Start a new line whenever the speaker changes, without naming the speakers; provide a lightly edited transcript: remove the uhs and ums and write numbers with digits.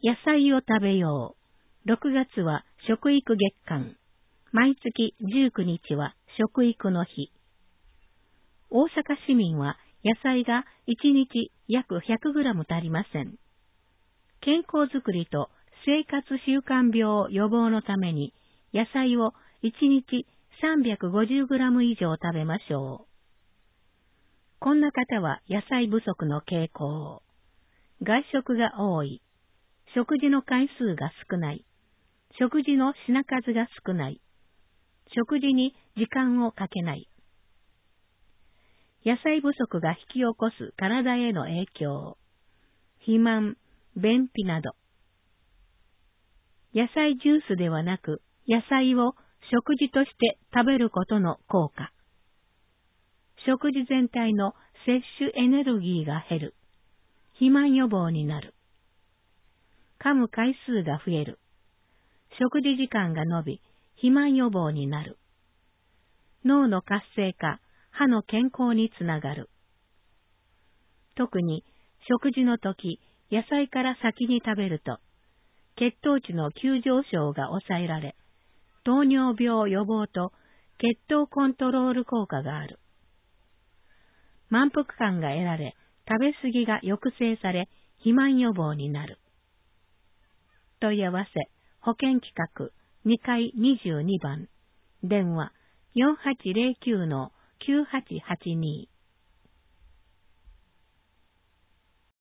野菜を食べよう。6月は食育月間。毎月19日は食育の日。大阪市民は野菜が1日約 100g 足りません。健康づくりと生活習慣病予防のために野菜を1日 350g 以上食べましょう。こんな方は野菜不足の傾向。外食が多い。食事の回数が少ない。食事の品数が少ない。食事に時間をかけない。野菜不足が引き起こす体への影響。肥満、便秘など。野菜ジュースではなく、野菜を食事として食べることの効果。食事全体の摂取エネルギーが減る。肥満予防になる。噛む回数が増える。食事時間が延び、肥満予防になる。脳の活性化、歯の健康につながる。特に食事の時、野菜から先に食べると、血糖値の急上昇が抑えられ、糖尿病予防と血糖コントロール効果がある。満腹感が得られ、食べ過ぎが抑制され、肥満予防になる。問い合わせ、保健企画、2階22番、電話 4809-9882